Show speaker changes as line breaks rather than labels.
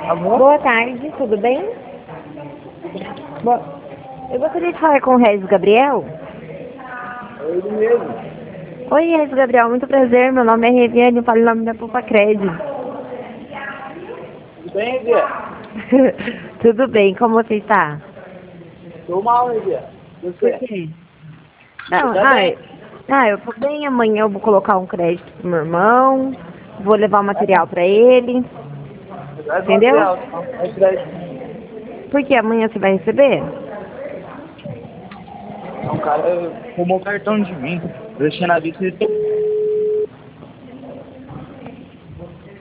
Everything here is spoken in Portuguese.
Alô?
Boa tarde, tudo bem? Eu gostaria de falar com o Regis Gabriel.
É ele mesmo.
Oi, Regis Gabriel, muito prazer. Meu nome é Reviane, eu falo em nome da Pupacred.
Tudo bem, Zé?
Tudo bem, como você está?
Tô mal, né, Zé?
Por
Você?
quê?
Você
Não,
tá bem?
eu tô bem. Amanhã eu vou colocar um crédito pro meu irmão, vou levar o material pra ele,
Traz o
entendeu?
material, então. Vai tirar isso.
Porque amanhã você vai receber?
Não, cara, tomou cartão de mim. Deixei na vista e ele